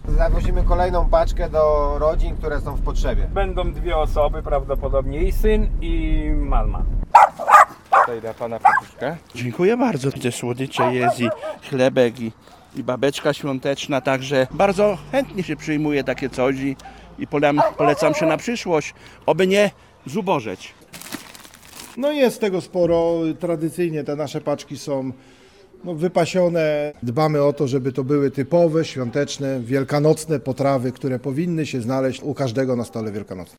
Zawozimy kolejną paczkę do rodzin, które są w potrzebie. Będą 2 osoby, prawdopodobnie i syn, i mama. Tutaj dla pana paczkę. Dziękuję bardzo. Te słodycze jest i chlebek i babeczka świąteczna, także bardzo chętnie się przyjmuje takie coś i polecam się na przyszłość, oby nie zubożeć. No jest tego sporo. Tradycyjnie te nasze paczki są wypasione. Dbamy o to, żeby to były typowe, świąteczne, wielkanocne potrawy, które powinny się znaleźć u każdego na stole wielkanocnym.